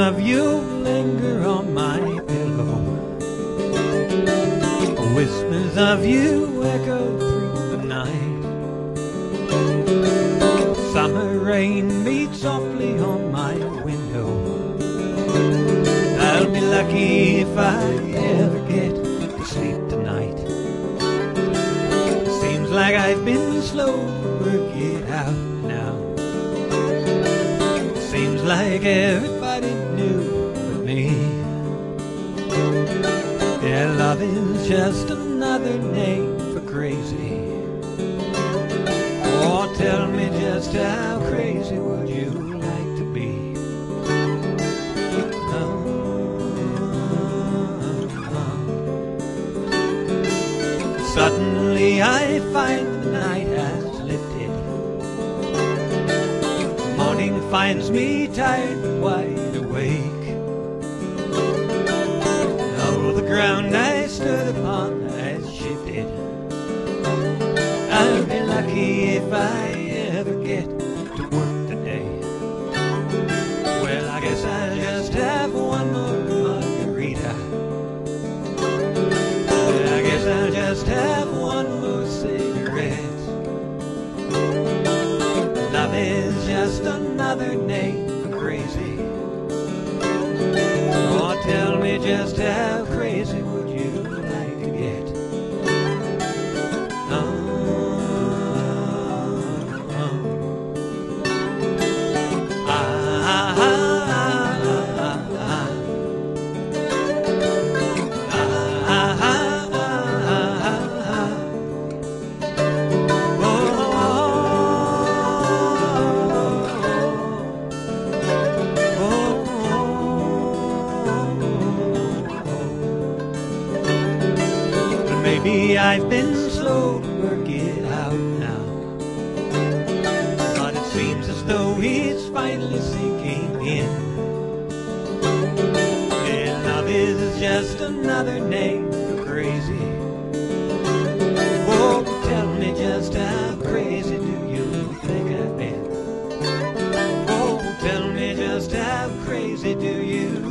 of you linger on my pillow. Whispers of you echo through the night. Summer rain beats softly on my window. I'll be lucky if I ever get to sleep tonight. Seems like I've been slow to work it out now. Seems like everybody knew but me. Yeah, love is just another name for crazy. Oh, tell me just how crazy would you like to be? Suddenly I find the night has lifted. Morning finds me tired but wide awake. Oh, the ground I stood upon has shifted. I'll be lucky if I ever get to work today. Well, I guess I'll just have one more margarita. I guess I'll just have one more cigarette. Love is just another name for crazy. Oh, tell me just how crazy would you like to get? Maybe I've been slow to work it out now, but it seems as though it's finally sinking in. And love is just another name for crazy. Oh, tell me just how crazy do you think I've been? Oh, tell me just how crazy do you